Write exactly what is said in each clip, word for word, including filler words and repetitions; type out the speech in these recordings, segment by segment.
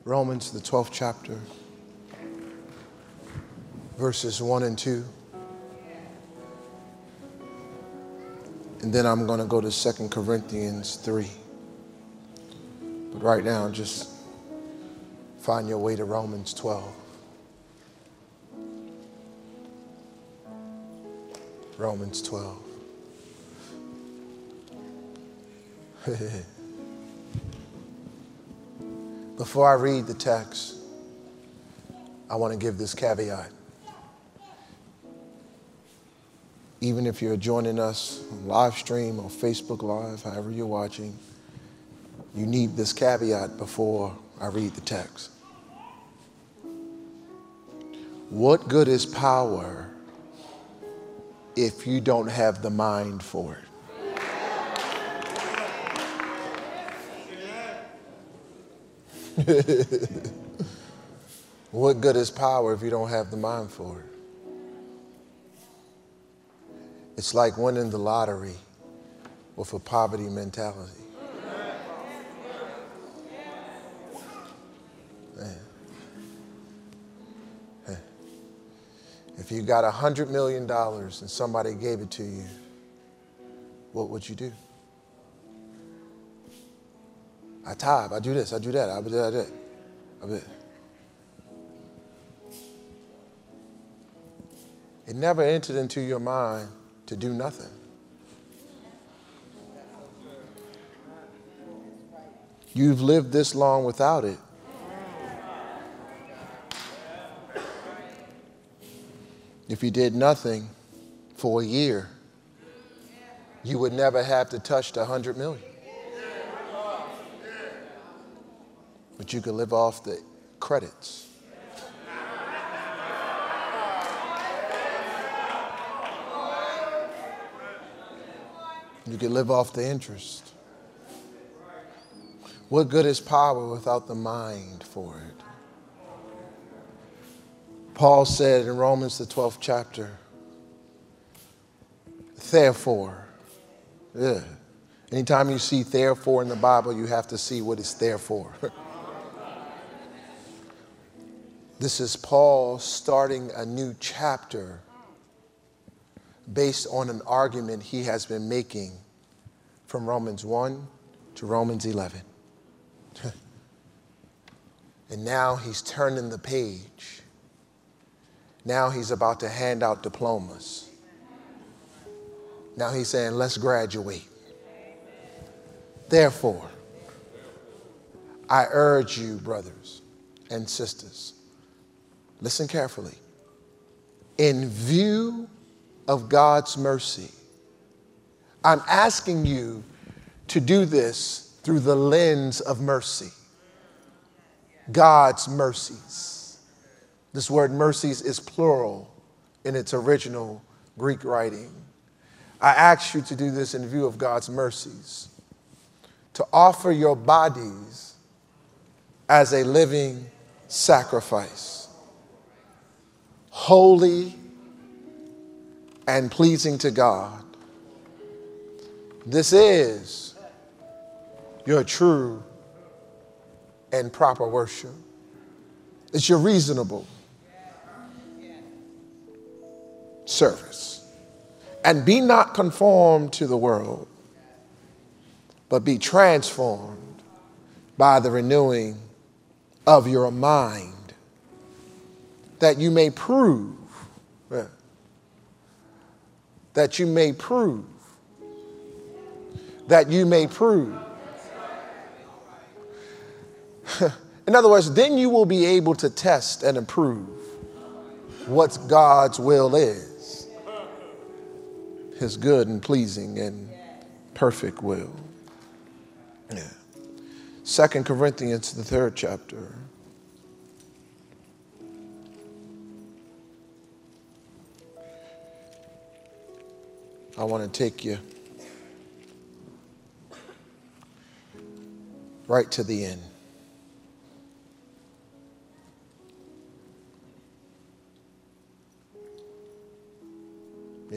Romans, the twelfth chapter, verses one and two. And then I'm going to go to Second Corinthians three. But right now, just find your way to Romans twelve. Romans twelve. Before I read the text, I want to give this caveat. Even if you're joining us on live stream or Facebook Live, however you're watching, you need this caveat before I read the text. What good is power if you don't have the mind for it? What good is power if you don't have the mind for it? It's like winning the lottery with a poverty mentality. Man. Man. If you got a hundred million dollars and somebody gave it to you, what would you do? I tithe, I do this, I do that, I do that, I do that. I do that. It never entered into your mind to do nothing. You've lived this long without it. If you did nothing for a year, you would never have to touch the hundred million. But you could live off the credits. You could live off the interest. What good is power without the mind for it? Paul said in Romans, the twelfth chapter, therefore, yeah. Anytime you see therefore in the Bible, you have to see what it's there for. This is Paul starting a new chapter based on an argument he has been making from Romans one to Romans eleven. And now he's turning the page. Now he's about to hand out diplomas. Now he's saying, let's graduate. Therefore, I urge you, brothers and sisters, listen carefully. In view of God's mercy, I'm asking you to do this through the lens of mercy. God's mercies. This word mercies is plural in its original Greek writing. I ask you to do this in view of God's mercies, to offer your bodies as a living sacrifice, holy and pleasing to God. This is your true and proper worship. It's your reasonable service. And be not conformed to the world, but be transformed by the renewing of your mind, that you may prove, that you may prove, that you may prove. In other words, then you will be able to test and approve what God's will is, his good and pleasing and perfect will. Yeah. Second Corinthians, the third chapter. I want to take you right to the end. Yeah.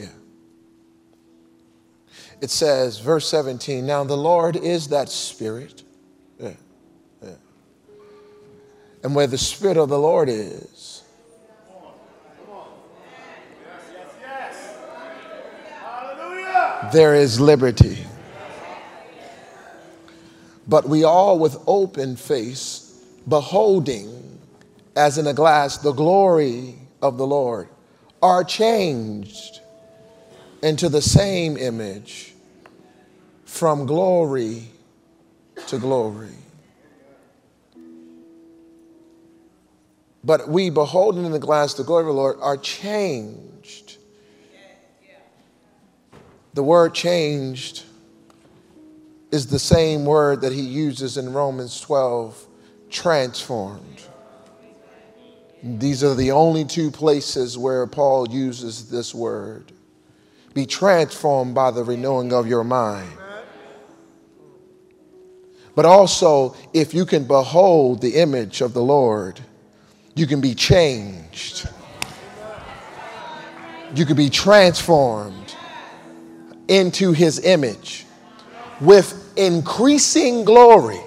It says, verse seventeen, now the Lord is that Spirit. Yeah. Yeah. And where the Spirit of the Lord is, there is liberty. But we all with open face, beholding as in a glass the glory of the Lord, are changed into the same image from glory to glory. But we, beholding in the glass the glory of the Lord, are changed. The word changed is the same word that he uses in Romans twelve, transformed. These are the only two places where Paul uses this word. Be transformed by the renewing of your mind. But also, if you can behold the image of the Lord, you can be changed. You can be transformed into his image with increasing glory.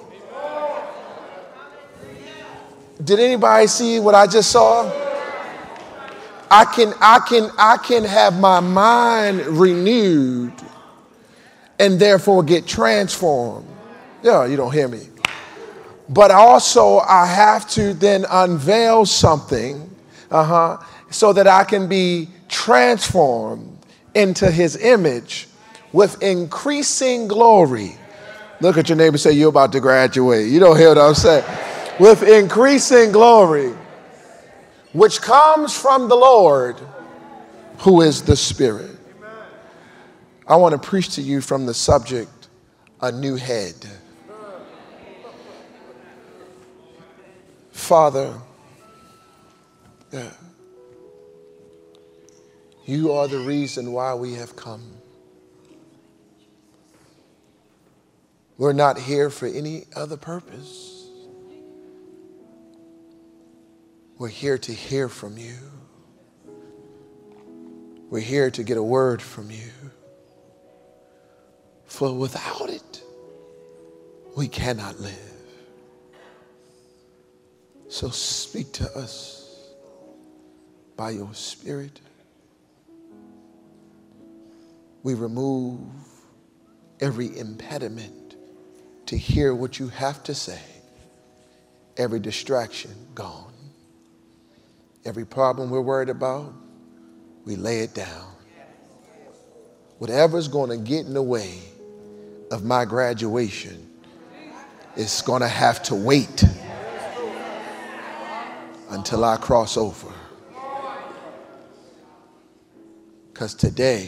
Did anybody see what I just saw? I can, I can, I can have my mind renewed and therefore get transformed. Yeah, you don't hear me. But also I have to then unveil something, uh-huh, so that I can be transformed into his image with increasing glory. Look at your neighbor and say, you're about to graduate. You don't hear what I'm saying. With increasing glory, which comes from the Lord, who is the Spirit. I want to preach to you from the subject, a new head. Father, yeah, you are the reason why we have come. We're not here for any other purpose. We're here to hear from you. We're here to get a word from you. For without it, we cannot live. So speak to us by your Spirit. We remove every impediment to hear what you have to say. Every distraction gone. Every problem we're worried about, we lay it down. Whatever's going to get in the way of my graduation is going to have to wait until I cross over. Because today,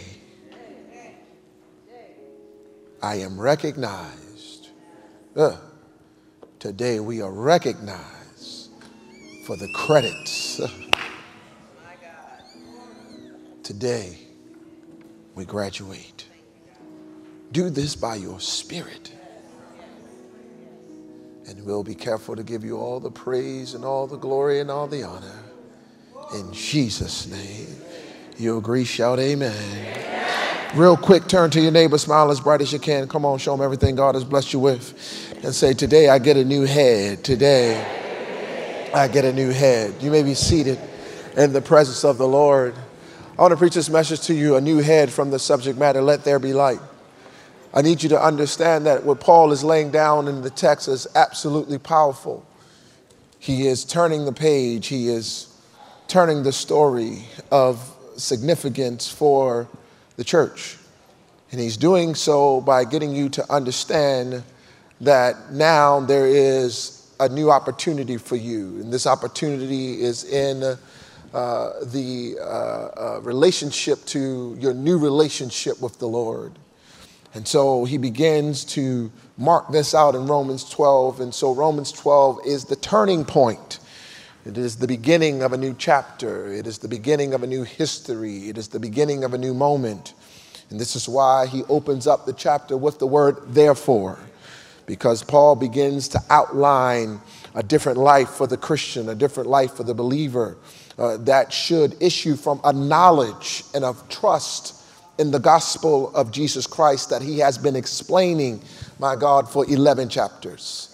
I am recognized. Uh, today we are recognized for the credits. Today, we graduate. Do this by your Spirit. And we'll be careful to give you all the praise and all the glory and all the honor. In Jesus' name. You agree? Shout amen. Amen. Real quick, turn to your neighbor, smile as bright as you can. Come on, show them everything God has blessed you with. And say, today I get a new head. Today I get a new head. You may be seated in the presence of the Lord. I want to preach this message to you, a new head from the subject matter, let there be light. I need you to understand that what Paul is laying down in the text is absolutely powerful. He is turning the page. He is turning the story of significance for the church. And he's doing so by getting you to understand that now there is a new opportunity for you. And this opportunity is in Uh, the uh, uh, relationship to your new relationship with the Lord. And so he begins to mark this out in Romans twelve. And so Romans twelve is the turning point. It is the beginning of a new chapter. It is the beginning of a new history. It is the beginning of a new moment. And this is why he opens up the chapter with the word therefore, because Paul begins to outline a different life for the Christian, a different life for the believer. Uh, that should issue from a knowledge and of trust in the gospel of Jesus Christ that he has been explaining, my God, for eleven chapters.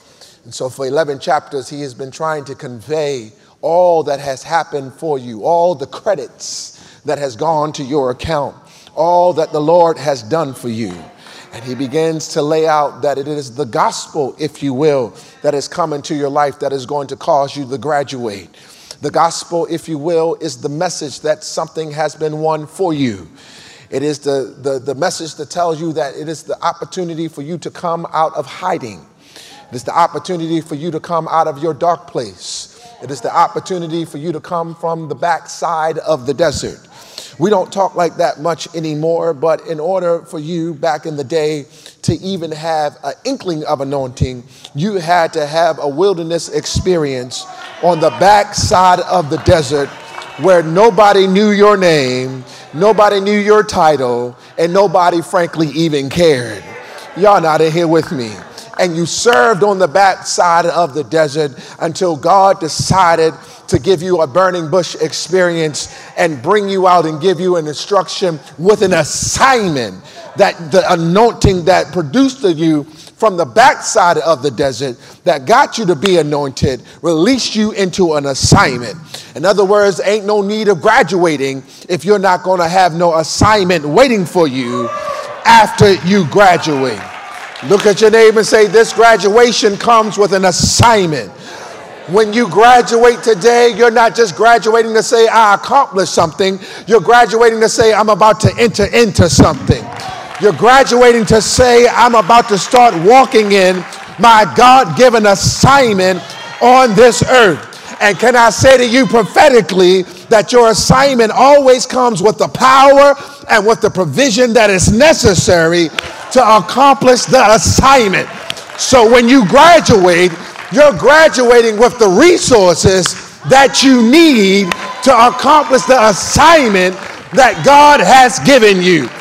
And so for eleven chapters, he has been trying to convey all that has happened for you, all the credits that has gone to your account, all that the Lord has done for you. And he begins to lay out that it is the gospel, if you will, that has come into your life that is going to cause you to graduate. The gospel, if you will, is the message that something has been won for you. It is the, the, the message that tells you that it is the opportunity for you to come out of hiding. It is the opportunity for you to come out of your dark place. It is the opportunity for you to come from the backside of the desert. We don't talk like that much anymore, but in order for you back in the day to even have an inkling of anointing, you had to have a wilderness experience on the backside of the desert where nobody knew your name, nobody knew your title, and nobody frankly even cared. Y'all not in here with me. And you served on the backside of the desert until God decided to give you a burning bush experience and bring you out and give you an instruction with an assignment, that the anointing that produced you from the backside of the desert that got you to be anointed, released you into an assignment. In other words, ain't no need of graduating if you're not going to have no assignment waiting for you after you graduate. Look at your neighbor and say, this graduation comes with an assignment. When you graduate today, you're not just graduating to say, I accomplished something. You're graduating to say, I'm about to enter into something. You're graduating to say, I'm about to start walking in my God-given assignment on this earth. And can I say to you prophetically that your assignment always comes with the power and with the provision that is necessary to accomplish the assignment. So when you graduate, you're graduating with the resources that you need to accomplish the assignment that God has given you.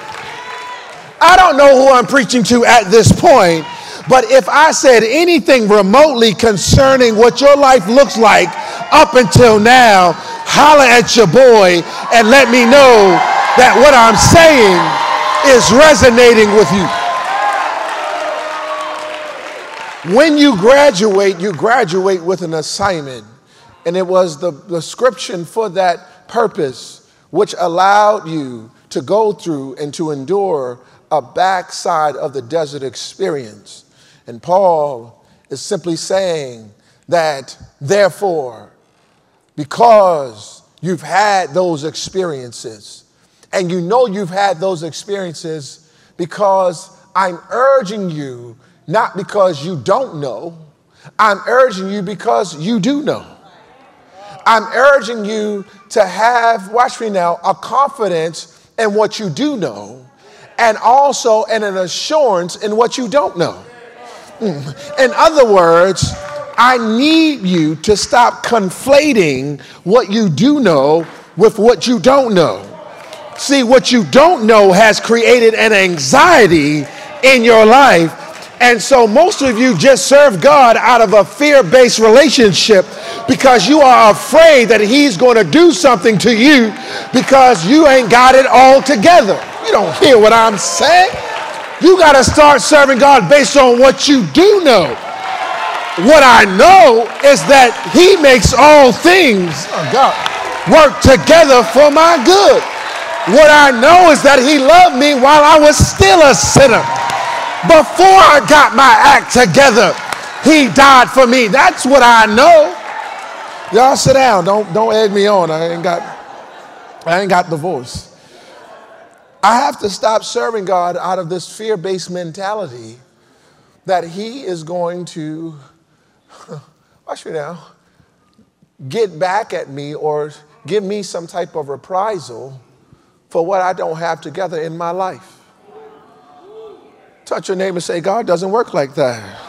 I don't know who I'm preaching to at this point, but if I said anything remotely concerning what your life looks like up until now, holler at your boy and let me know that what I'm saying is resonating with you. When you graduate, you graduate with an assignment. And it was the prescription for that purpose which allowed you to go through and to endure a backside of the desert experience. And Paul is simply saying that, therefore, because you've had those experiences, and you know you've had those experiences because I'm urging you, not because you don't know, I'm urging you because you do know. I'm urging you to have, watch me now, a confidence in what you do know, and also in an assurance in what you don't know. Mm. In other words, I need you to stop conflating what you do know with what you don't know. See, what you don't know has created an anxiety in your life. And so most of you just serve God out of a fear-based relationship because you are afraid that he's going to do something to you because you ain't got it all together. You don't hear what I'm saying? You got to start serving God based on what you do know. What I know is that he makes all things, oh God, work together for my good. What I know is that he loved me while I was still a sinner. Before I got my act together, he died for me. That's what I know. Y'all sit down. Don't, don't egg me on. I ain't got, I ain't got the voice. I have to stop serving God out of this fear-based mentality that he is going to, watch me now, get back at me or give me some type of reprisal for what I don't have together in my life. Touch your neighbor and say, God doesn't work like that.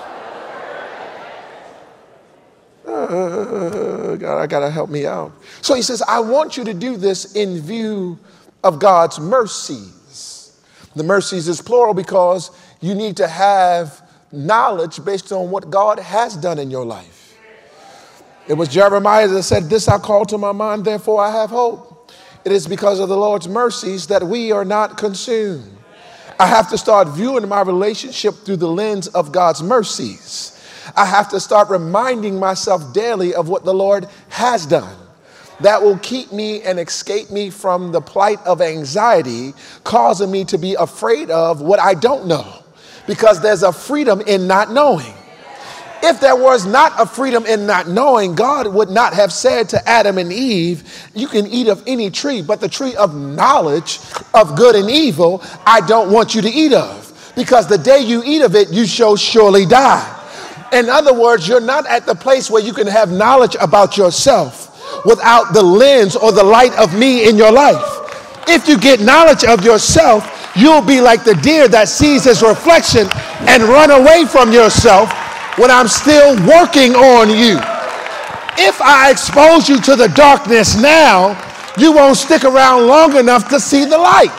Uh, God, I gotta help me out. So he says, I want you to do this in view of God's mercies. The mercies is plural because you need to have knowledge based on what God has done in your life. It was Jeremiah that said, this I call to my mind, therefore I have hope. It is because of the Lord's mercies that we are not consumed. I have to start viewing my relationship through the lens of God's mercies. I have to start reminding myself daily of what the Lord has done. That will keep me and escape me from the plight of anxiety, causing me to be afraid of what I don't know, because there's a freedom in not knowing. If there was not a freedom in not knowing, God would not have said to Adam and Eve, you can eat of any tree, but the tree of knowledge of good and evil, I don't want you to eat of, because the day you eat of it, you shall surely die. In other words, you're not at the place where you can have knowledge about yourself without the lens or the light of me in your life. If you get knowledge of yourself, you'll be like the deer that sees his reflection and run away from yourself when I'm still working on you. If I expose you to the darkness now, you won't stick around long enough to see the light.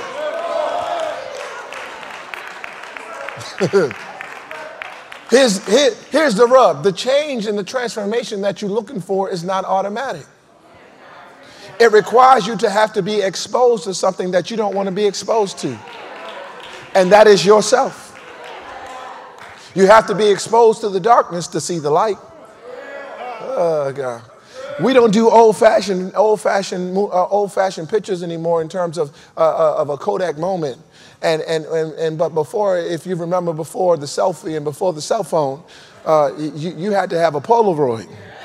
here's, here, here's the rub. The change and the transformation that you're looking for is not automatic. It requires you to have to be exposed to something that you don't want to be exposed to. And that is yourself. You have to be exposed to the darkness to see the light. Oh, God. We don't do old-fashioned, old-fashioned, uh, old-fashioned pictures anymore in terms of uh, of a Kodak moment. And, and and and but before, if you remember, before the selfie and before the cell phone, uh, you you had to have a Polaroid.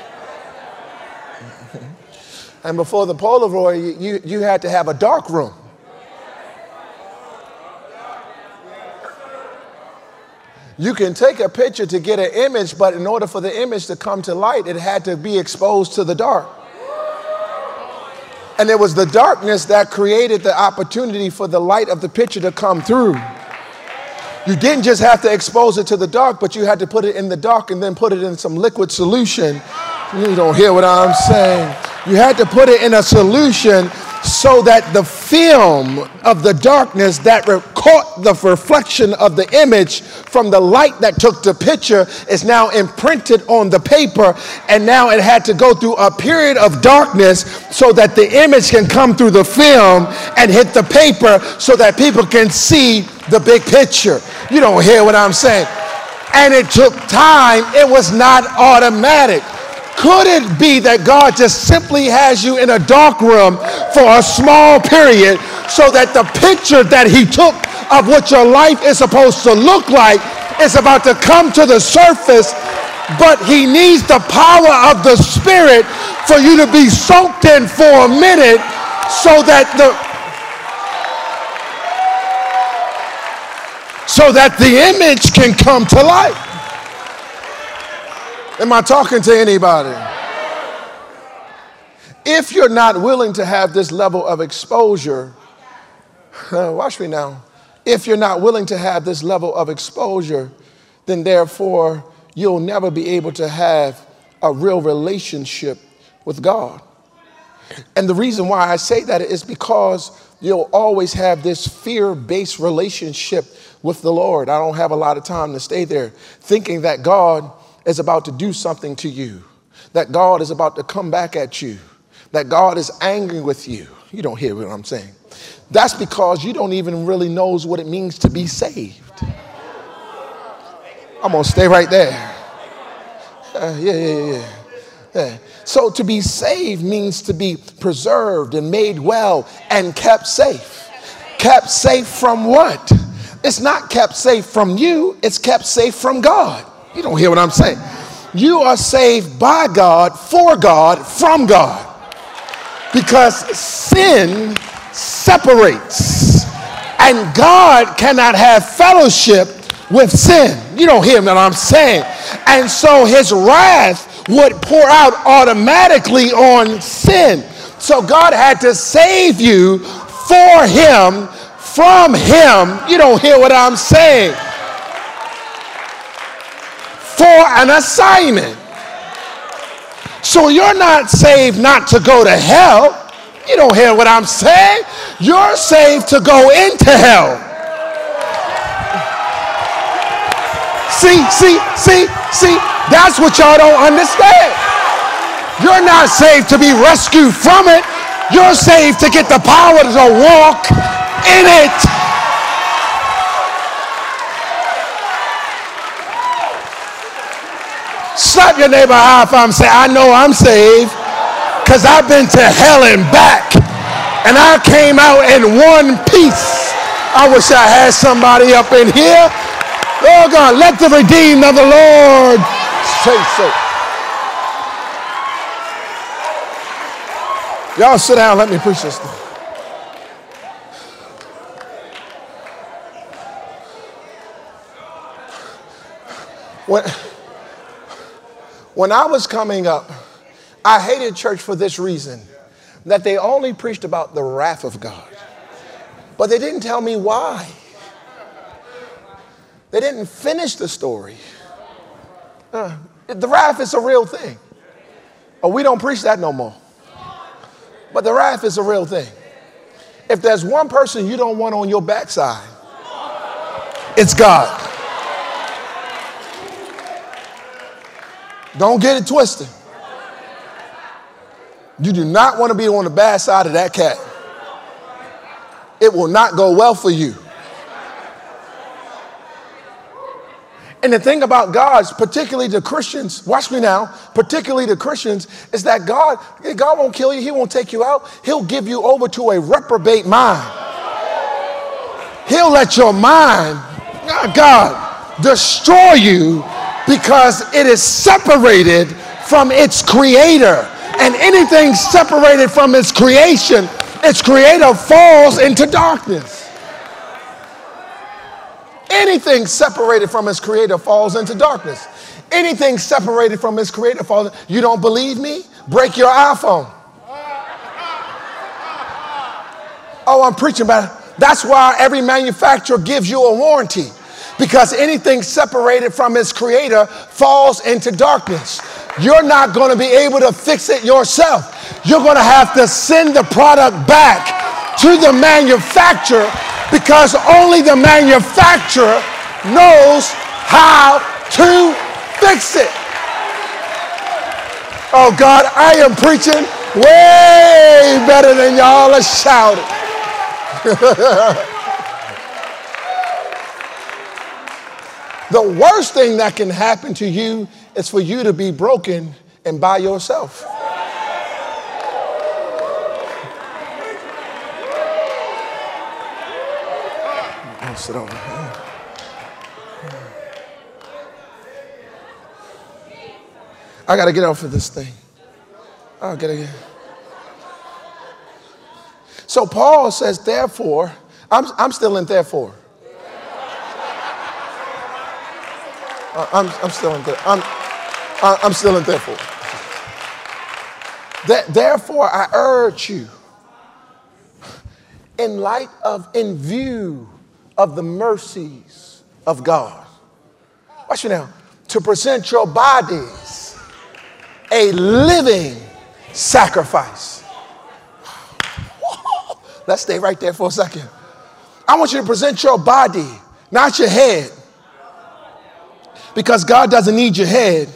And before the Polaroid, you you had to have a dark room. You can take a picture to get an image, but in order for the image to come to light, it had to be exposed to the dark. And it was the darkness that created the opportunity for the light of the picture to come through. You didn't just have to expose it to the dark, but you had to put it in the dark and then put it in some liquid solution. You don't hear what I'm saying. You had to put it in a solution so that the film of the darkness that re- caught the reflection of the image from the light that took the picture is now imprinted on the paper, and now it had to go through a period of darkness so that the image can come through the film and hit the paper so that people can see the big picture. You don't hear what I'm saying. And it took time. It was not automatic. Could it be that God just simply has you in a dark room for a small period so that the picture that he took of what your life is supposed to look like is about to come to the surface, but he needs the power of the Spirit for you to be soaked in for a minute so that the so that the image can come to life. Am I talking to anybody? If you're not willing to have this level of exposure, uh, watch me now. If you're not willing to have this level of exposure, then therefore you'll never be able to have a real relationship with God. And the reason why I say that is because you'll always have this fear-based relationship with the Lord. I don't have a lot of time to stay there, thinking that God is about to do something to you, that God is about to come back at you, that God is angry with you. You don't hear what I'm saying. That's because you don't even really know what it means to be saved. I'm going to stay right there. Uh, yeah, yeah, yeah, yeah. So to be saved means to be preserved and made well and kept safe. Kept safe from what? It's not kept safe from you. It's kept safe from God. You don't hear what I'm saying. You are saved by God, for God, from God. Because sin separates. And God cannot have fellowship with sin. You don't hear what I'm saying. And so his wrath would pour out automatically on sin. So God had to save you for him, from him. You don't hear what I'm saying. For an assignment. So you're not saved not to go to hell. You don't hear what I'm saying. You're saved to go into hell. See, see, see, see, that's what y'all don't understand. You're not saved to be rescued from it. You're saved to get the power to walk in it. Slap your neighbor high five and say, I know I'm saved because I've been to hell and back. And I came out in one piece. I wish I had somebody up in here. Oh God, let the redeemed of the Lord say so. Y'all sit down, let me preach this thing. When, when I was coming up, I hated church for this reason, that they only preached about the wrath of God, but they didn't tell me why. They didn't finish the story. Uh, the wrath is a real thing. Oh, we don't preach that no more. But the wrath is a real thing. If there's one person you don't want on your backside, it's God. Don't get it twisted. You do not want to be on the bad side of that cat. It will not go well for you. And the thing about God, particularly the Christians, watch me now, particularly the Christians, is that God, God won't kill you. He won't take you out. He'll give you over to a reprobate mind. He'll let your mind, God, destroy you because it is separated from its creator. And anything separated from its creation, its creator falls into darkness. Anything separated from its creator falls into darkness. Anything separated from its creator falls. You don't believe me? Break your iPhone. Oh, I'm preaching about it. That's why every manufacturer gives you a warranty, because anything separated from its creator falls into darkness. You're not going to be able to fix it yourself. You're going to have to send the product back to the manufacturer, because only the manufacturer knows how to fix it. Oh God, I am preaching way better than y'all are shouting. The worst thing that can happen to you is for you to be broken and by yourself. I'll sit over here. I got to get off of this thing. I got to get. So Paul says, therefore, I'm, I'm still in therefore. Uh, I'm, I'm still in there. I'm, I'm still in therefore. That, therefore, I urge you, in light of, in view of the mercies of God, watch me now, to present your bodies a living sacrifice. Let's stay right there for a second. I want you to present your body, not your head, because God doesn't need your head,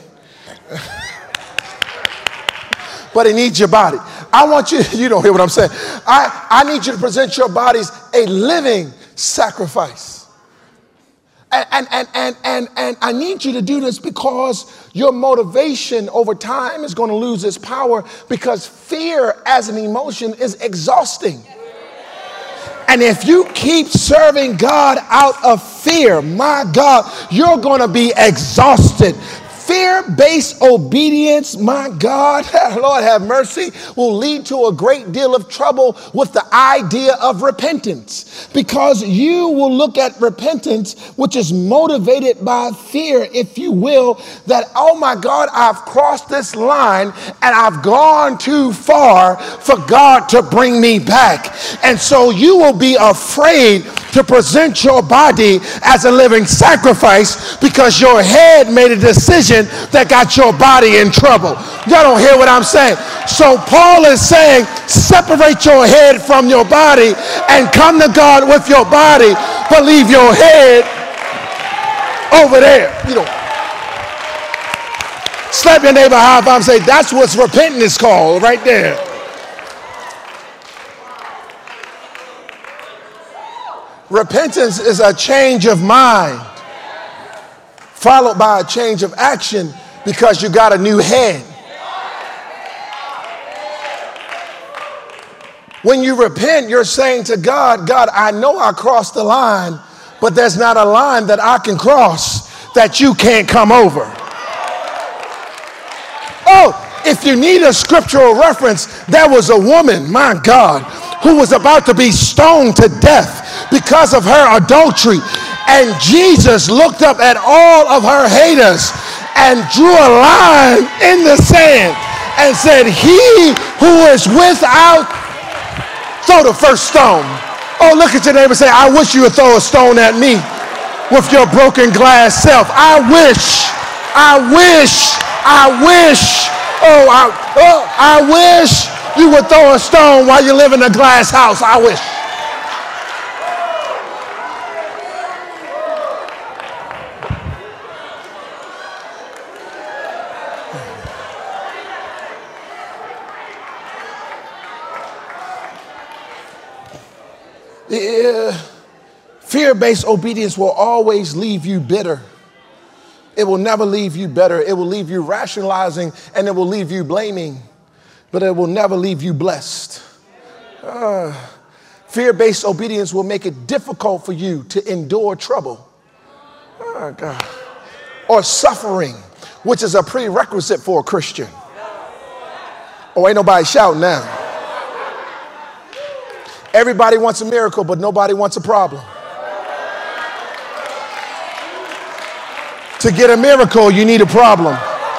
but he needs your body. I want you, you don't hear what I'm saying. I, I need you to present your bodies a living sacrifice. And, and, and, and, and, and I need you to do this because your motivation over time is going to lose its power, because fear as an emotion is exhausting. And if you keep serving God out of fear, my God, you're going to be exhausted. Fear-based obedience, my God, Lord have mercy, will lead to a great deal of trouble with the idea of repentance, because you will look at repentance, which is motivated by fear, if you will, that, oh my God, I've crossed this line and I've gone too far for God to bring me back. And so you will be afraid to present your body as a living sacrifice, because your head made a decision that got your body in trouble. Y'all don't hear what I'm saying. So Paul is saying, separate your head from your body and come to God with your body, but leave your head over there. You know, slap your neighbor high five and say, that's what repentance is called right there. Repentance is a change of mind followed by a change of action Because you got a new head. When you repent, you're saying to God, God, I know I crossed the line, but there's not a line that I can cross that you can't come over. Oh, if you need a scriptural reference, there was a woman, my God, who was about to be stoned to death because of her adultery. And Jesus looked up at all of her haters and drew a line in the sand and said, he who is without, throw the first stone. Oh, look at your neighbor and say, I wish you would throw a stone at me with your broken glass self. I wish, I wish, I wish, oh, I, oh, I wish you would throw a stone while you live in a glass house. I wish. Yeah. Fear-based obedience will always leave you bitter. It will never leave you better. It will leave you rationalizing, and it will leave you blaming, but it will never leave you blessed. Uh, fear-based obedience will make it difficult for you to endure trouble. Oh, God. Or suffering, which is a prerequisite for a Christian. Oh, ain't nobody shouting now. Everybody wants a miracle, but nobody wants a problem. To get a miracle, you need a problem.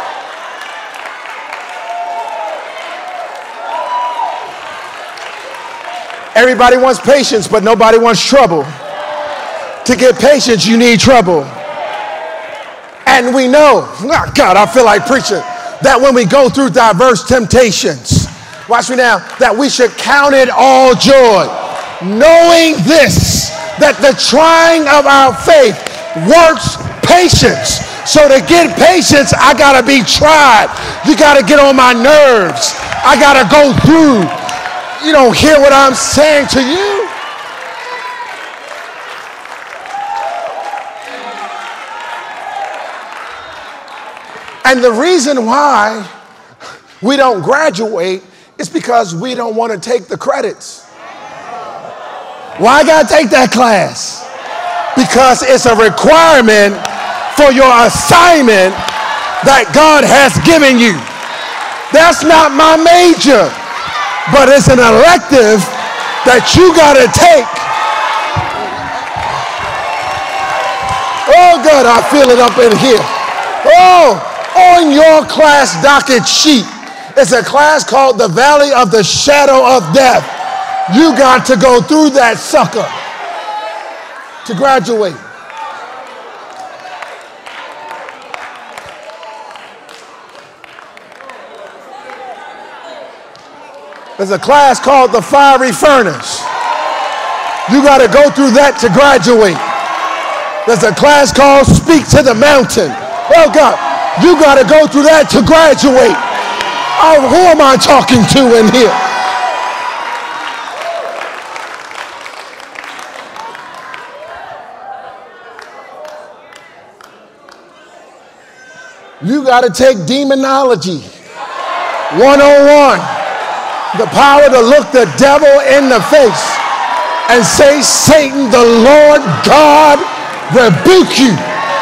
Everybody wants patience, but nobody wants trouble. To get patience, you need trouble. And we know, oh God, I feel like preaching, that when we go through diverse temptations, watch me now, that we should count it all joy, knowing this, that the trying of our faith works patience. So to get patience, I gotta be tried. You gotta get on my nerves. I gotta go through. You don't hear what I'm saying to you? And the reason why we don't graduate is because we don't want to take the credits. Why I gotta take that class? Because it's a requirement for your assignment that God has given you. That's not my major, but it's an elective that you gotta take. Oh God, I feel it up in here. Oh, on your class docket sheet, it's a class called the Valley of the Shadow of Death. You got to go through that sucker to graduate. There's a class called the Fiery Furnace. You got to go through that to graduate. There's a class called Speak to the Mountain. Oh God, you got to go through that to graduate. Oh, who am I talking to in here? You got to take demonology one oh one. The power to look the devil in the face and say, Satan, the Lord God rebuke you.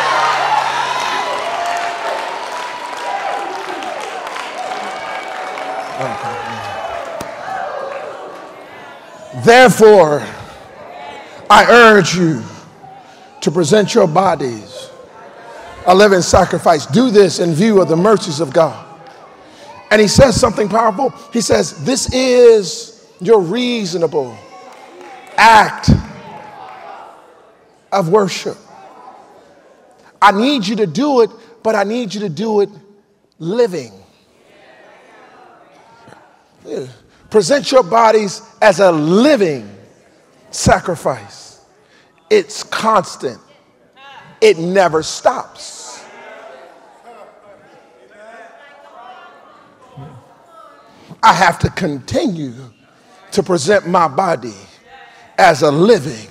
Therefore, I urge you to present your bodies a living sacrifice. Do this in view of the mercies of God. And he says something powerful. He says, this is your reasonable act of worship. I need you to do it, but I need you to do it living. Yeah. Present your bodies as a living sacrifice. It's constant. It never stops. I have to continue to present my body as a living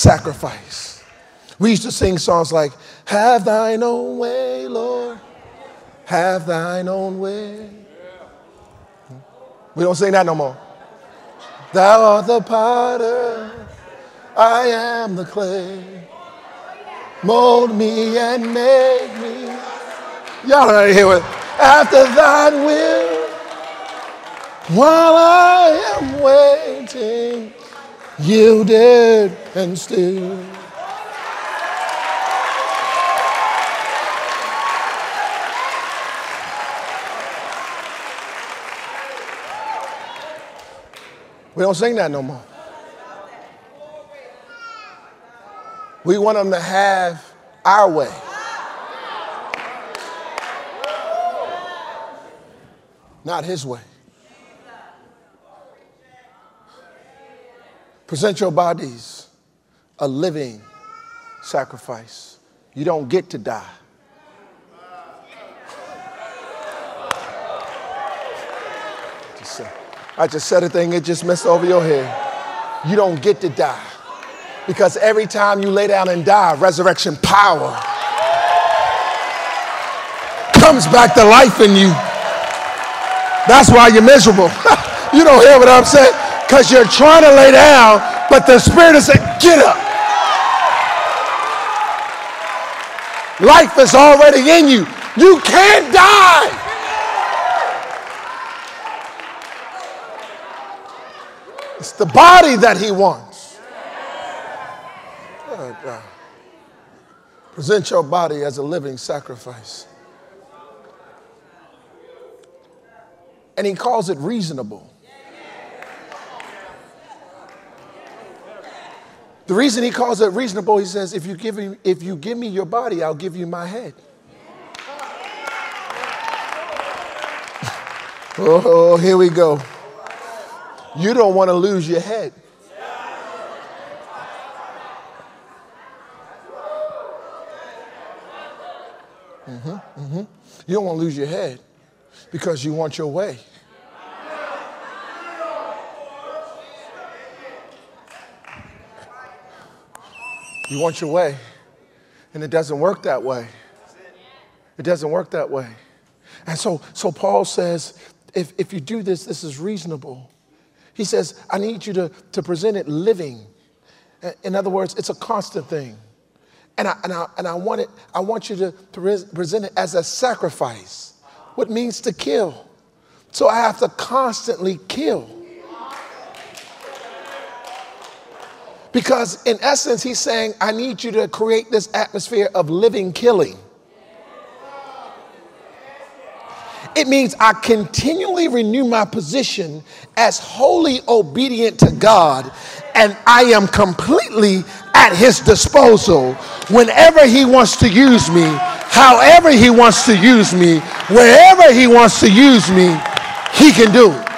sacrifice. We used to sing songs like, have thine own way, Lord. have thine own way. We don't sing that no more. Thou art the potter, I am the clay. Mold me and make me. Y'all don't hear it. After thine will, while I am waiting, yielded and still. We don't sing that no more. We want them to have our way. Not his way. Present your bodies a living sacrifice. You don't get to die. Just say, I just said a thing, it just messed over your head. You don't get to die. Because every time you lay down and die, resurrection power comes back to life in you. That's why you're miserable. You don't hear what I'm saying? Because you're trying to lay down, but the Spirit is saying, get up. Life is already in you. You can't die. It's the body that he wants. Oh, God. Present your body as a living sacrifice. And he calls it reasonable. The reason he calls it reasonable, he says, if you give me, if you give me your body, I'll give you my head. Oh, here we go. You don't want to lose your head. Mm-hmm, mm-hmm. You don't want to lose your head because you want your way. You want your way, and it doesn't work that way. It doesn't work that way. And so, so Paul says, if, if you do this, this is reasonable. He says, I need you to, to present it living. In other words, it's a constant thing. And I, and I, and I, want, it, I want you to present it as a sacrifice, what means to kill. So I have to constantly kill. Because in essence, he's saying, I need you to create this atmosphere of living killing. It means I continually renew my position as wholly obedient to God, and I am completely at his disposal whenever he wants to use me, however he wants to use me, wherever he wants to use me, he can do it.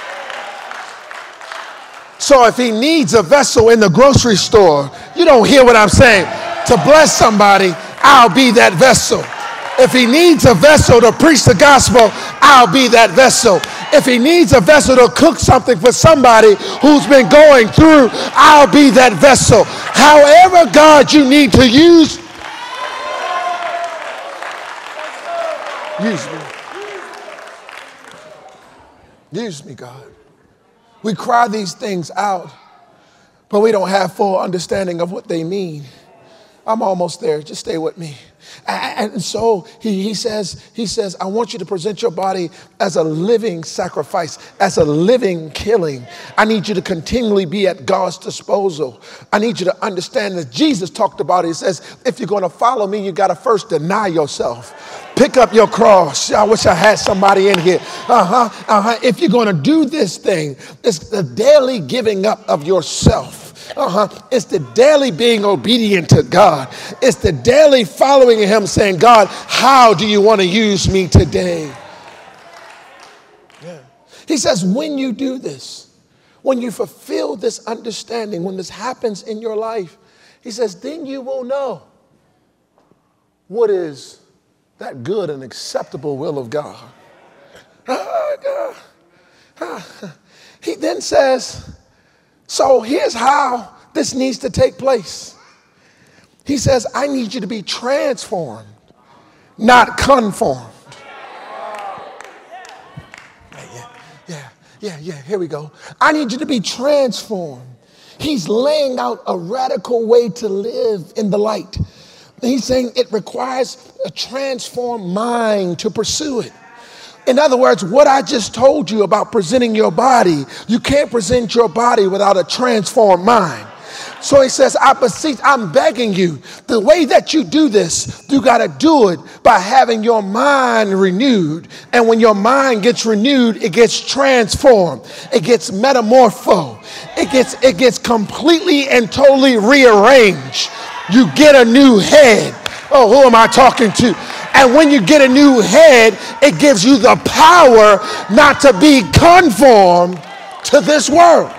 So if he needs a vessel in the grocery store, you don't hear what I'm saying, to bless somebody, I'll be that vessel. If he needs a vessel to preach the gospel, I'll be that vessel. If he needs a vessel to cook something for somebody who's been going through, I'll be that vessel. However, God, you need to use, use me. Use me, God. We cry these things out, but we don't have full understanding of what they mean. I'm almost there. Just stay with me. And so he, he says, he says, I want you to present your body as a living sacrifice, as a living killing. I need you to continually be at God's disposal. I need you to understand that Jesus talked about it. He says, if you're going to follow me, you got to first deny yourself. Pick up your cross. I wish I had somebody in here. Uh-huh, uh-huh. If you're going to do this thing, it's the daily giving up of yourself. Uh-huh. It's the daily being obedient to God. It's the daily following him, saying, God, how do you want to use me today? Yeah. He says, when you do this, when you fulfill this understanding, when this happens in your life, he says, then you will know what is that good and acceptable will of God. Oh, God. Ah. He then says, so here's how this needs to take place. He says, I need you to be transformed, not conformed. yeah, yeah, yeah, yeah. Here we go. I need you to be transformed. He's laying out a radical way to live in the light. He's saying it requires a transformed mind to pursue it. In other words, what I just told you about presenting your body, you can't present your body without a transformed mind. So he says, I beseech, I'm begging you, the way that you do this, you got to do it by having your mind renewed. And when your mind gets renewed, it gets transformed. It gets metamorpho. It gets, it gets completely and totally rearranged. You get a new head. Oh, who am I talking to? And when you get a new head, it gives you the power not to be conformed to this world,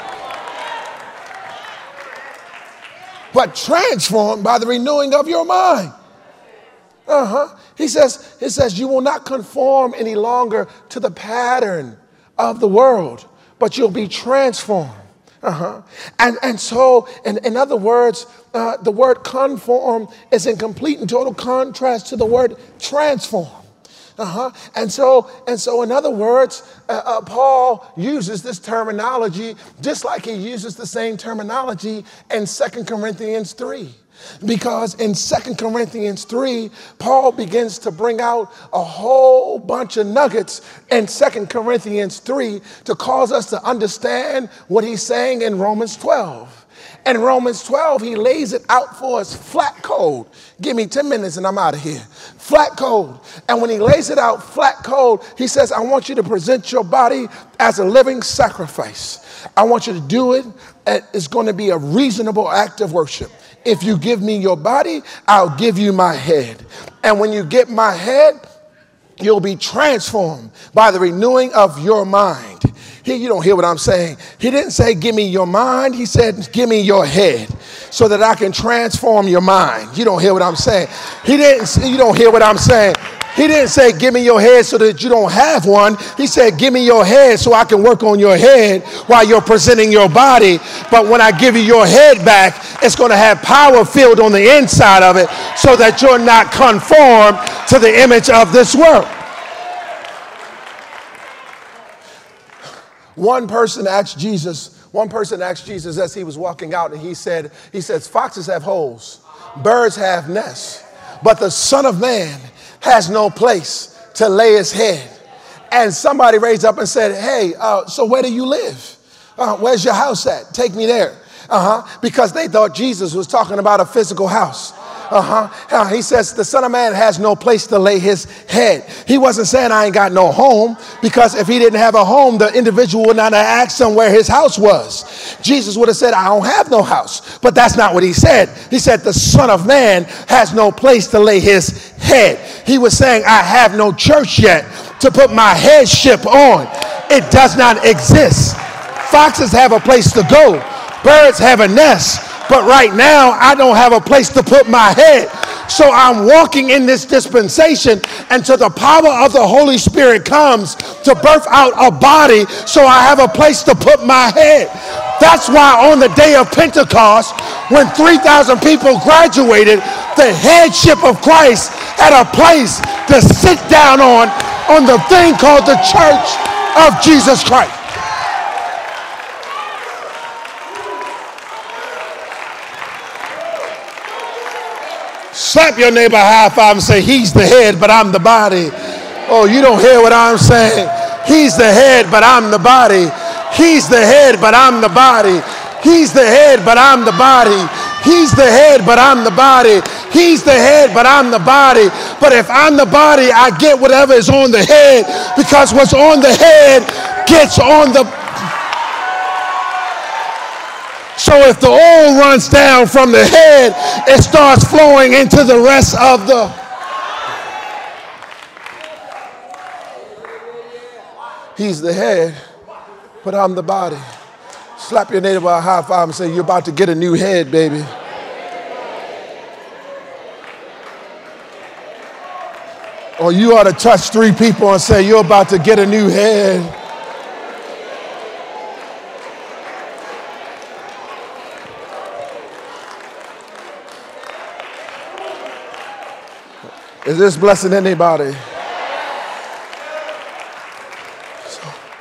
but transformed by the renewing of your mind. Uh-huh. He says, he says, you will not conform any longer to the pattern of the world, but you'll be transformed. Uh-huh. And, and so, in, in other words, uh, the word conform is in complete and total contrast to the word transform. Uh-huh. And so, and so, in other words, uh, uh, Paul uses this terminology just like he uses the same terminology in Second Corinthians three. Because in Second Corinthians three, Paul begins to bring out a whole bunch of nuggets in Second Corinthians three to cause us to understand what he's saying in Romans twelve. In Romans twelve, he lays it out for us flat code. Give me ten minutes and I'm out of here. Flat code. And when he lays it out flat code, he says, I want you to present your body as a living sacrifice. I want you to do it. It's going to be a reasonable act of worship. If you give me your body, I'll give you my head. And when you get my head, you'll be transformed by the renewing of your mind. Here, you don't hear what I'm saying. He didn't say, give me your mind. He said, give me your head so that I can transform your mind. You don't hear what I'm saying. He didn't, you don't hear what I'm saying. He didn't say, give me your head so that you don't have one. He said, give me your head so I can work on your head while you're presenting your body. But when I give you your head back, it's going to have power filled on the inside of it so that you're not conformed to the image of this world. One person asked Jesus, one person asked Jesus as he was walking out, and he said, he says, foxes have holes, birds have nests, but the Son of Man has no place to lay his head. And somebody raised up and said, hey, uh, so where do you live? Uh, where's your house at? Take me there. Uh-huh. Because they thought Jesus was talking about a physical house. Uh-huh. Uh, he says the Son of Man has no place to lay his head. He wasn't saying I ain't got no home, because if he didn't have a home, the individual would not have asked him where his house was. Jesus would have said, I don't have no house. But that's not what he said. He said the Son of Man has no place to lay his head. He was saying I have no church yet to put my headship on. It does not exist. Foxes have a place to go. Birds have a nest. But right now, I don't have a place to put my head. So I'm walking in this dispensation until the power of the Holy Spirit comes to birth out a body so I have a place to put my head. That's why on the day of Pentecost, when three thousand people graduated, the headship of Christ had a place to sit down on, on the thing called the Church of Jesus Christ. Slap your neighbor high five and say, he's the head, but I'm the body. Oh, you don't hear what I'm saying. He's the head, but I'm the body. He's the head, but I'm the body. He's the head, but I'm the body. He's the head, but I'm the body. He's the head, but I'm the body. But if I'm the body, I get whatever is on the head, because what's on the head gets on the body. So if the oil runs down from the head, it starts flowing into the rest of the. He's the head, but I'm the body. Slap your neighbor a high five and say, you're about to get a new head, baby. Or you ought to touch three people and say, you're about to get a new head. Is this blessing anybody? So,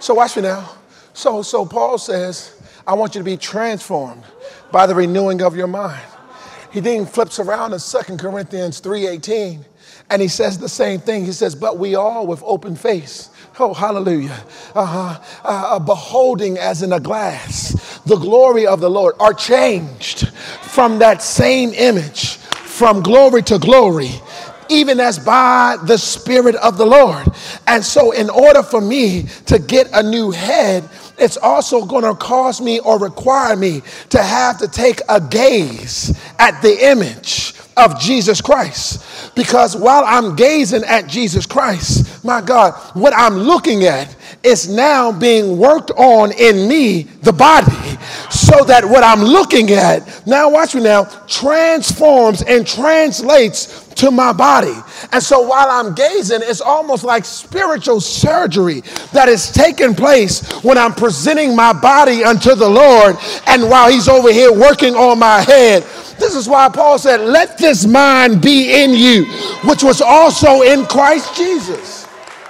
So watch me now. So, so Paul says, I want you to be transformed by the renewing of your mind. He then flips around in Second Corinthians three eighteen, and he says the same thing. He says, but we all with open face, oh, hallelujah, uh-huh, uh, beholding as in a glass the glory of the Lord, are changed from that same image, from glory to glory, even as by the Spirit of the Lord. And so in order for me to get a new head, it's also going to cause me or require me to have to take a gaze at the image of Jesus Christ. Because while I'm gazing at Jesus Christ, my God, what I'm looking at is now being worked on in me, the body, so that what I'm looking at, now watch me now, transforms and translates to my body. And so while I'm gazing, it's almost like spiritual surgery that is taking place when I'm presenting my body unto the Lord, and while he's over here working on my head. This is why Paul said, let this mind be in you, which was also in Christ Jesus.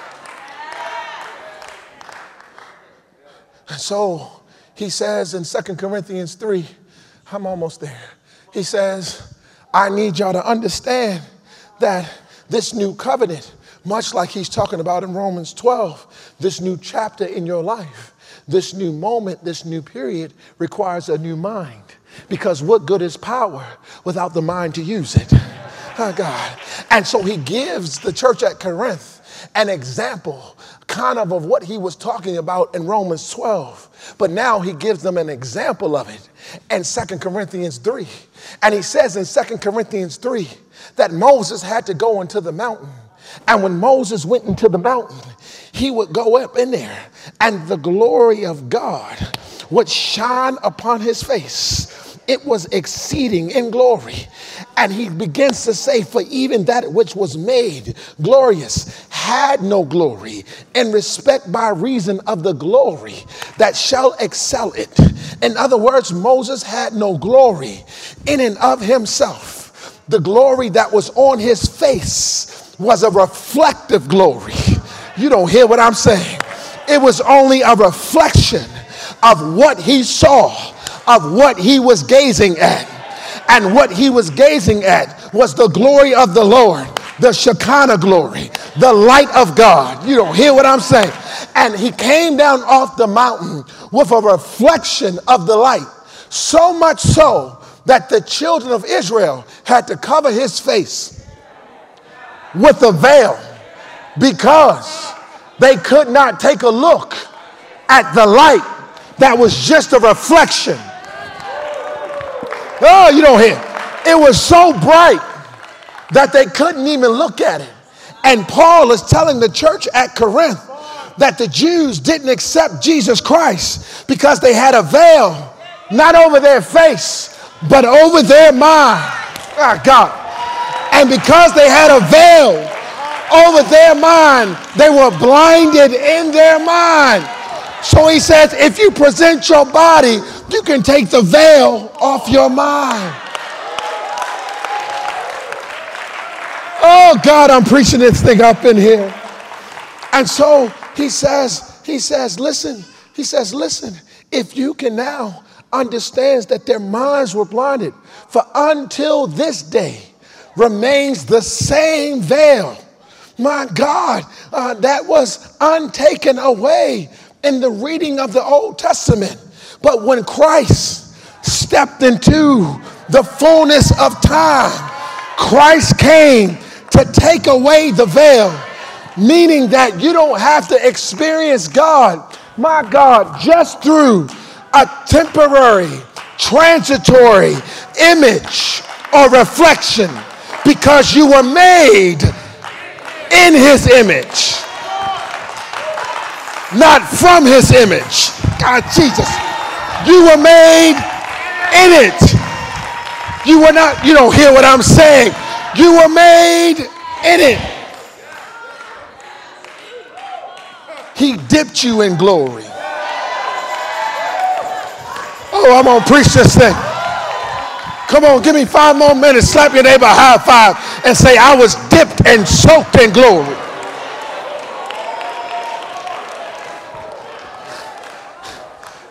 And so he says in Second Corinthians three, I'm almost there. He says, I need y'all to understand that this new covenant, much like he's talking about in Romans twelve, this new chapter in your life, this new moment, this new period requires a new mind. Because what good is power without the mind to use it? Oh God. And so he gives the church at Corinth an example kind of of what he was talking about in Romans twelve. But now he gives them an example of it in Second Corinthians three. And he says in Second Corinthians three that Moses had to go into the mountain. And when Moses went into the mountain, he would go up in there and the glory of God would shine upon his face. It was exceeding in glory. And he begins to say, for even that which was made glorious had no glory in respect by reason of the glory that shall excel it. In other words, Moses had no glory in and of himself. The glory that was on his face was a reflective glory. You don't hear what I'm saying. It was only a reflection of what he saw, of what he was gazing at. And what he was gazing at was the glory of the Lord, the Shekinah glory, the light of God. You don't hear what I'm saying. And he came down off the mountain with a reflection of the light, so much so that the children of Israel had to cover his face with a veil because they could not take a look at the light that was just a reflection. Oh, you don't hear. It was so bright that they couldn't even look at it. And Paul is telling the church at Corinth that the Jews didn't accept Jesus Christ because they had a veil, not over their face, but over their mind. Oh, God. And because they had a veil over their mind, they were blinded in their mind. So he says, if you present your body, you can take the veil off your mind. Oh, God, I'm preaching this thing up in here. And so he says, he says, listen, he says, listen, if you can now understand that their minds were blinded, for until this day remains the same veil, my God, uh, that was untaken away in the reading of the Old Testament. But when Christ stepped into the fullness of time, Christ came to take away the veil, meaning that you don't have to experience God, my God, just through a temporary, transitory image or reflection, because you were made in his image, not from his image. God, Jesus, you were made in it. You were not, you don't hear what I'm saying. You were made in it. He dipped you in glory. Oh, I'm going to preach this thing. Come on, give me five more minutes. Slap your neighbor a high five and say, I was dipped and soaked in glory.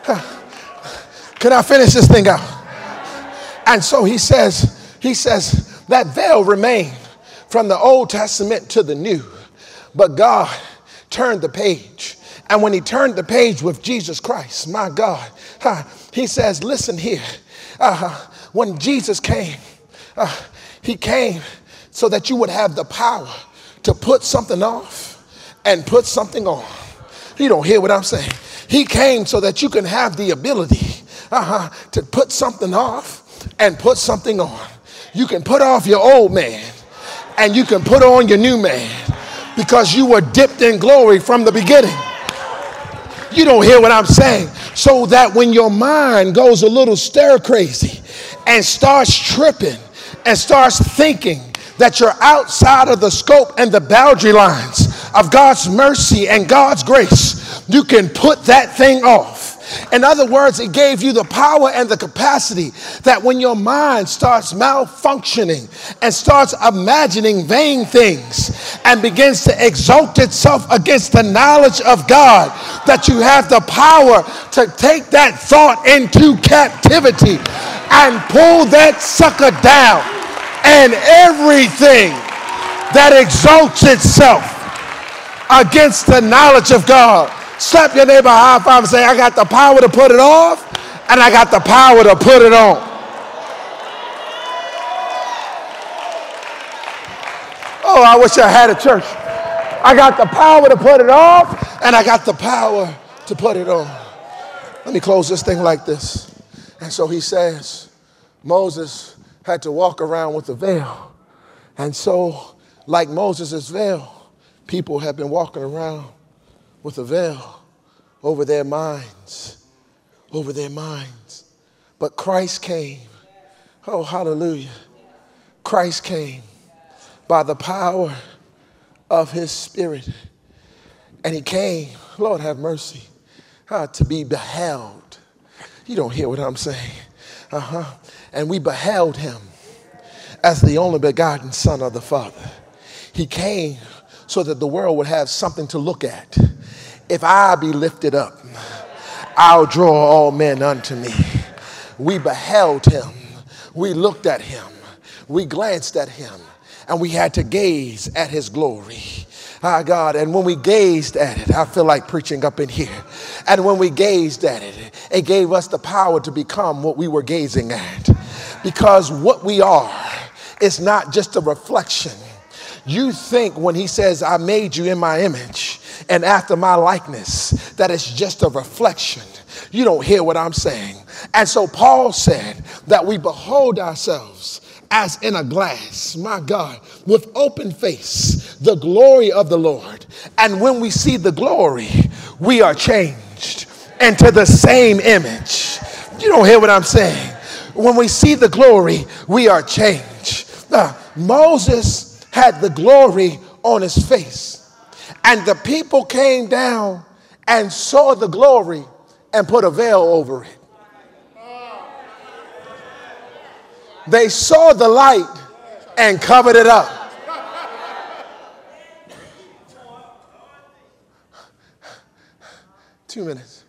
Can I finish this thing out? And so he says, he says that veil remained from the Old Testament to the New, but God turned the page. And when he turned the page with Jesus Christ, my God, uh, he says, listen here, uh, when Jesus came, uh, he came so that you would have the power to put something off and put something on. You don't hear what I'm saying. He came so that you can have the ability uh-huh, to put something off and put something on. You can put off your old man and you can put on your new man because you were dipped in glory from the beginning. You don't hear what I'm saying. So that when your mind goes a little stir crazy and starts tripping and starts thinking that you're outside of the scope and the boundary lines of God's mercy and God's grace, you can put that thing off. In other words, it gave you the power and the capacity that when your mind starts malfunctioning and starts imagining vain things and begins to exalt itself against the knowledge of God, that you have the power to take that thought into captivity and pull that sucker down. And everything that exalts itself against the knowledge of God. Slap your neighbor high five and say, I got the power to put it off and I got the power to put it on. Oh, I wish I had a church. I got the power to put it off and I got the power to put it on. Let me close this thing like this. And so he says, Moses had to walk around with a veil. And so, like Moses' veil, people have been walking around with a veil over their minds, over their minds. But Christ came. Oh, hallelujah. Christ came by the power of his Spirit. And he came, Lord have mercy, uh, to be beheld. You don't hear what I'm saying. Uh-huh. And we beheld him as the only begotten Son of the Father. He came so that the world would have something to look at. If I be lifted up, I'll draw all men unto me. We beheld him. We looked at him. We glanced at him. And we had to gaze at his glory. Ah, God, and when we gazed at it, I feel like preaching up in here. And when we gazed at it, it gave us the power to become what we were gazing at. Because what we are is not just a reflection. You think when he says, I made you in my image and after my likeness, that it's just a reflection. You don't hear what I'm saying. And so Paul said that we behold ourselves as in a glass, my God, with open face, the glory of the Lord. And when we see the glory, we are changed into the same image. You don't hear what I'm saying. When we see the glory, we are changed. Now, Moses had the glory on his face, and the people came down and saw the glory and put a veil over it. They saw the light and covered it up. Two minutes.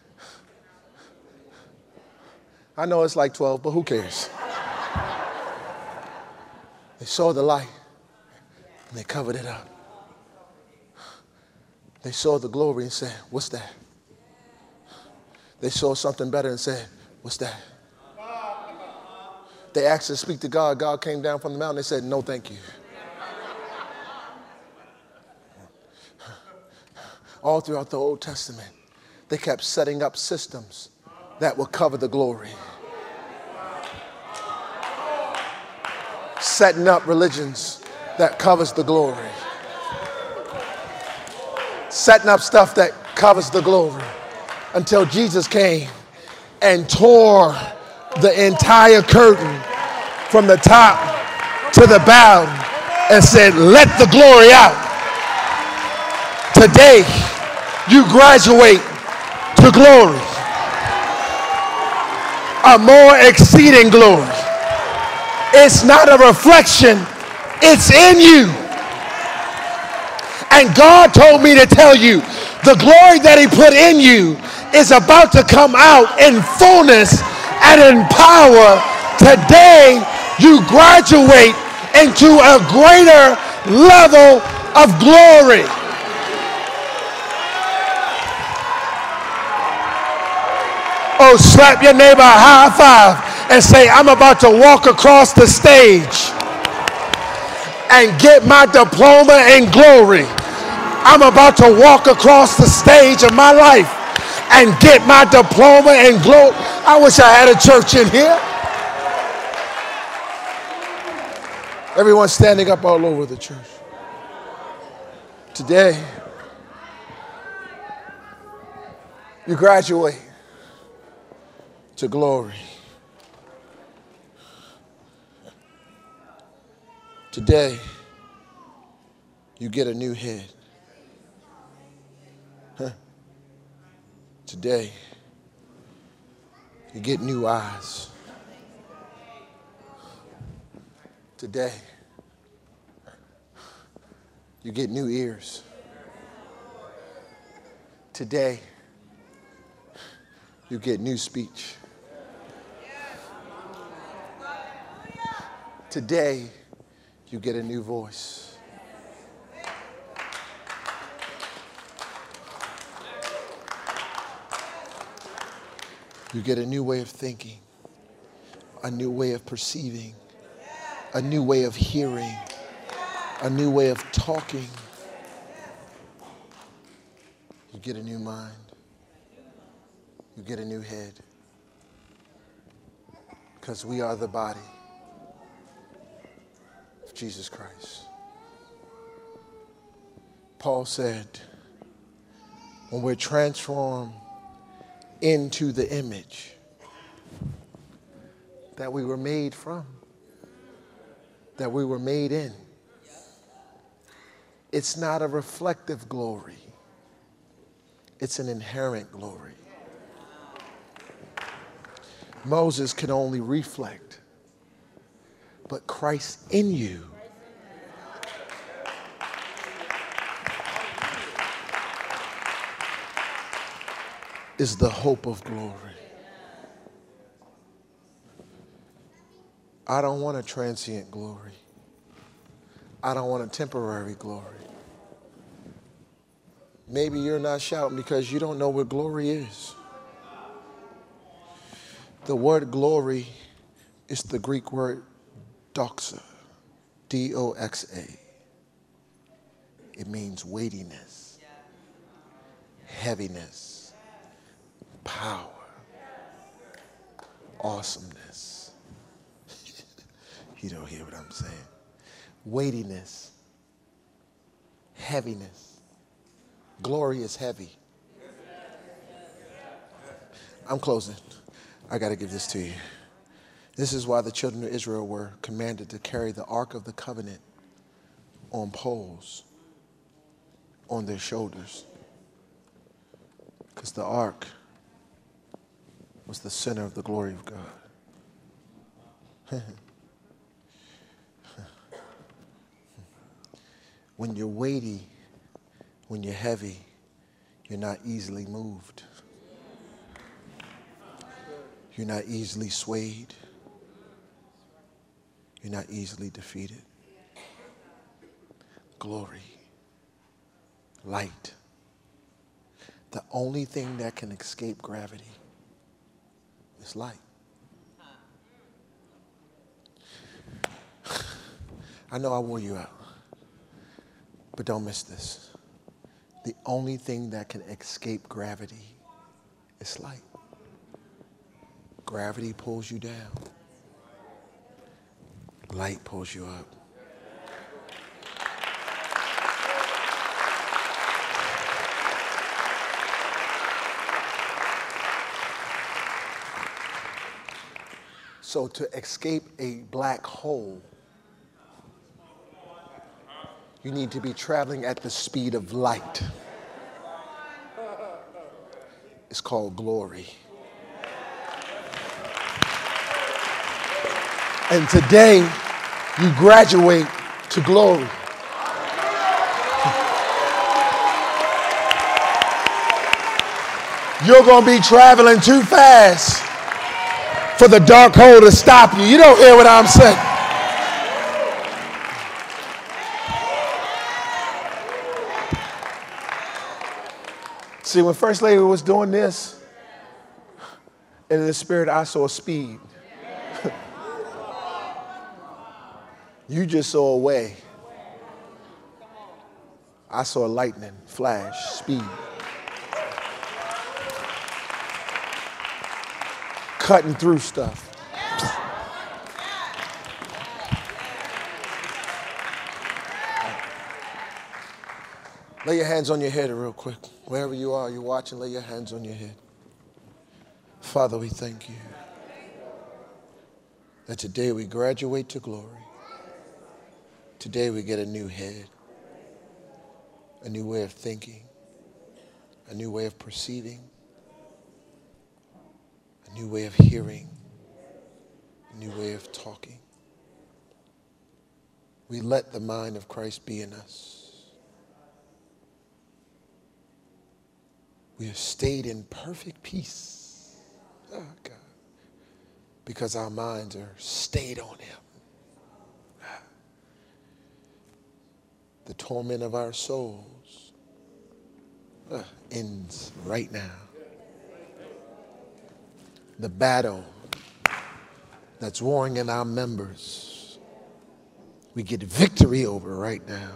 I know it's like twelve, but who cares? They saw the light and they covered it up. They saw the glory and said, what's that? They saw something better and said, what's that? They asked to speak to God. God came down from the mountain and said, no, thank you. All throughout the Old Testament, they kept setting up systems that would cover the glory. Setting up religions that covers the glory. Setting up stuff that covers the glory. Until Jesus came and tore the entire curtain from the top to the bottom and said, let the glory out. Today, you graduate to glory. A more exceeding glory. It's not a reflection, it's in you. And God told me to tell you, the glory that he put in you is about to come out in fullness and in power. Today, you graduate into a greater level of glory. Oh, slap your neighbor a high five and say, I'm about to walk across the stage and get my diploma in glory. I'm about to walk across the stage of my life and get my diploma in glory. I wish I had a church in here. Everyone standing up all over the church. Today, you graduate to glory. Today, you get a new head. Huh. Today, you get new eyes. Today, you get new ears. Today, you get new speech. Today, you get a new voice. You get a new way of thinking, a new way of perceiving, a new way of hearing, a new way of talking. You get a new mind. You get a new head. Because we are the body of Jesus Christ. Paul said, when we're transformed into the image that we were made from, that we were made in, it's not a reflective glory. It's an inherent glory. Moses could only reflect, but Christ in you is the hope of glory. I don't want a transient glory. I don't want a temporary glory. Maybe you're not shouting because you don't know what glory is. The word glory is the Greek word doxa, D O X A. It means weightiness, heaviness, power, awesomeness. You don't hear what I'm saying. Weightiness, heaviness. Glory is heavy. I'm closing. I got to give this to you. This is why the children of Israel were commanded to carry the Ark of the Covenant on poles on their shoulders. Because the Ark was the center of the glory of God. When you're weighty, when you're heavy, you're not easily moved. You're not easily swayed. You're not easily defeated. Glory, light. The only thing that can escape gravity is light. I know I wore you out, but don't miss this. The only thing that can escape gravity is light. Gravity pulls you down. Light pulls you up. So to escape a black hole, you need to be traveling at the speed of light. It's called glory. And today, you graduate to glory. You're going to be traveling too fast for the dark hole to stop you. You don't hear what I'm saying. See, when First Lady was doing this, in the spirit, I saw speed. You just saw a way. I saw lightning, flash, speed. Cutting through stuff. Lay your hands on your head real quick. Wherever you are, you're watching, lay your hands on your head. Father, we thank you that today we graduate to glory. Today we get a new head, a new way of thinking, a new way of perceiving, a new way of hearing, a new way of talking. We let the mind of Christ be in us. We have stayed in perfect peace. Oh, God. Because our minds are stayed on him. The torment of our souls uh, ends right now. The battle that's warring in our members, we get victory over right now.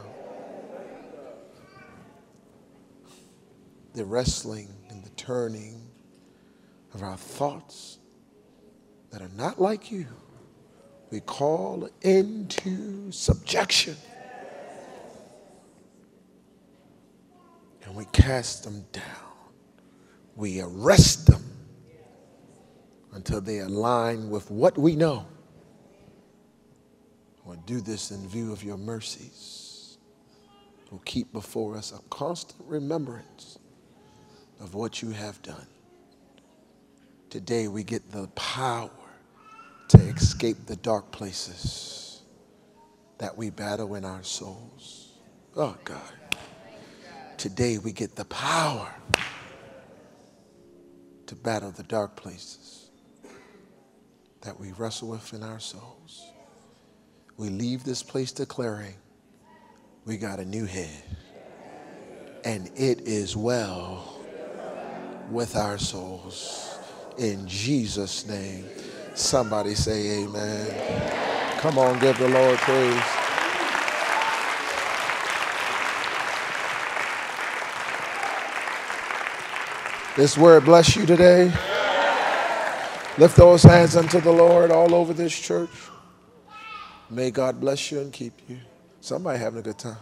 The wrestling and the turning of our thoughts that are not like you, we call into subjection. And we cast them down. We arrest them until they align with what we know. We'll do this in view of your mercies. We'll keep before us a constant remembrance of what you have done. Today we get the power to escape the dark places that we battle in our souls. Oh, God. Today we get the power to battle the dark places that we wrestle with in our souls. We leave this place declaring we got a new head, and it is well with our souls. In Jesus' name, somebody say amen. Come on, give the Lord praise. This word bless you today. Lift those hands unto the Lord all over this church. May God bless you and keep you. Somebody having a good time.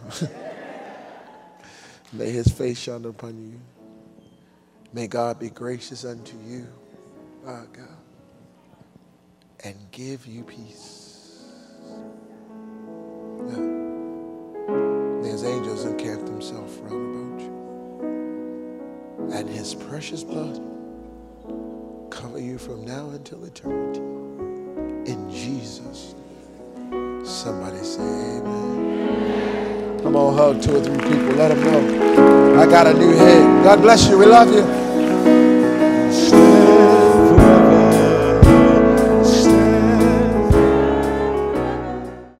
May his face shine upon you. May God be gracious unto you, oh God, and give you peace. Yeah. May his angels encamp themselves round about you. And his precious blood cover you from now until eternity. In Jesus' name. Somebody say amen. Come on, hug two or three people. Let them know. I got a new head. God bless you. We love you.